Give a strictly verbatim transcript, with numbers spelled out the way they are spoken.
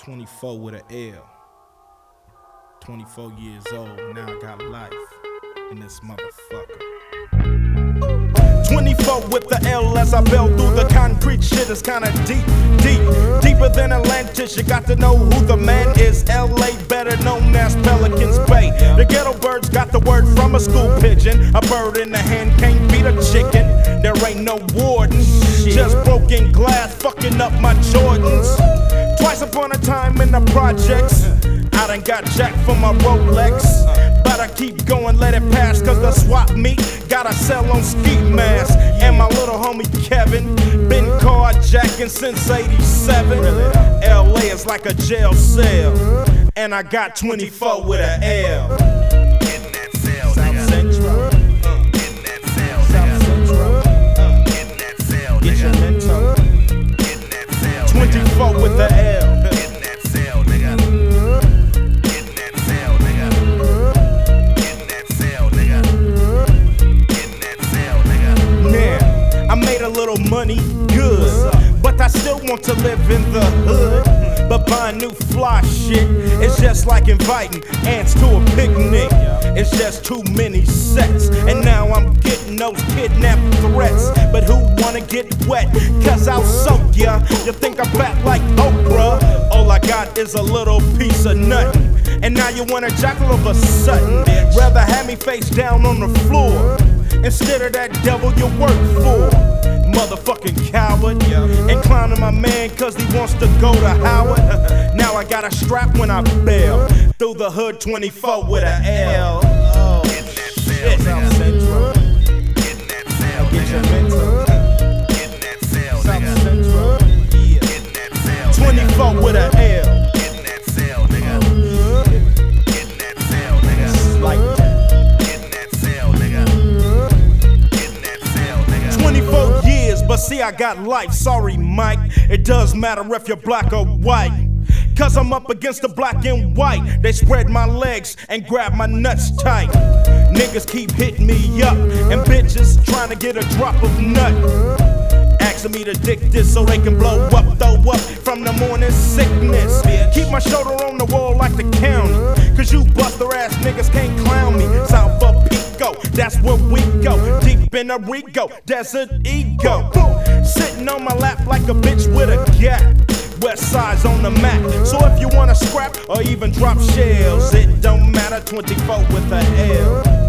twenty-four with an L. twenty-four years old, now I got life in this motherfucker. twenty-four with the L as I bell through the concrete. Shit is kinda deep, deep, deeper than Atlantis. You got to know who the man is. L A better known as Pelican's Bay. The ghetto birds got the word from a school pigeon. A bird in the hand can't beat a chicken. There ain't no warden, just broken glass fucking up my Jordans. Twice upon a time in the projects, I done got jacked for my Rolex. But I keep going, let it pass, cause the swap meet got a sell on ski mask. And my little homie Kevin been carjacking since eighty-seven. L A is like a jail cell, and I got twenty-four with an L. Get in that cell, South nigga. Central, Get in that cell, South nigga. Central, Get in that cell, get your nigga. mental. Get in that cell, nigga. twenty-four with the L. Get in that cell, nigga. Get in that cell, nigga. Get in that cell, nigga. Get in that cell, nigga. Man, I made a little money, good, but I still want to live in the hood. But buying new fly shit, it's just like inviting ants to a picnic. It's just too many sets, and now I'm getting those kidnap threats. But who wanna get wet? Cause I'll soak ya. You think I'm fat like Oprah? All I got is a little piece of nothing, and now you wanna jack all of a sudden. Rather have me face down on the floor instead of that devil you work for. Motherfucking coward, and clowning my man cause he wants to go to Howard. Now I got a strap when I bail through the hood, twenty-four with a L. Oh, Get in that cell, shit, South nigga. Central, Get in that cell, get your nigga. mental. Get in that cell, South nigga. Central, Get in that cell, nigga. twenty-four with a L. Get in that cell, nigga. Get in that cell, nigga. Like that. Get in that cell, nigga. Get in that cell, nigga. twenty-four years, but see I got life. Sorry, Mike, it does matter if you're black or white. Cause I'm up against the black and white. They spread my legs and grab my nuts tight. Niggas keep hitting me up, and bitches trying to get a drop of nut. Asking me to dick this so they can blow up, throw up from the morning sickness. Keep my shoulder on the wall like the county, cause you buster ass niggas can't clown me. South of Pico, that's where we go. Deep in the Rico, desert ego. Sitting on my lap like a bitch with a gap. West side's on the map, so if you wanna scrap or even drop shells, it don't matter, twenty-four with a L.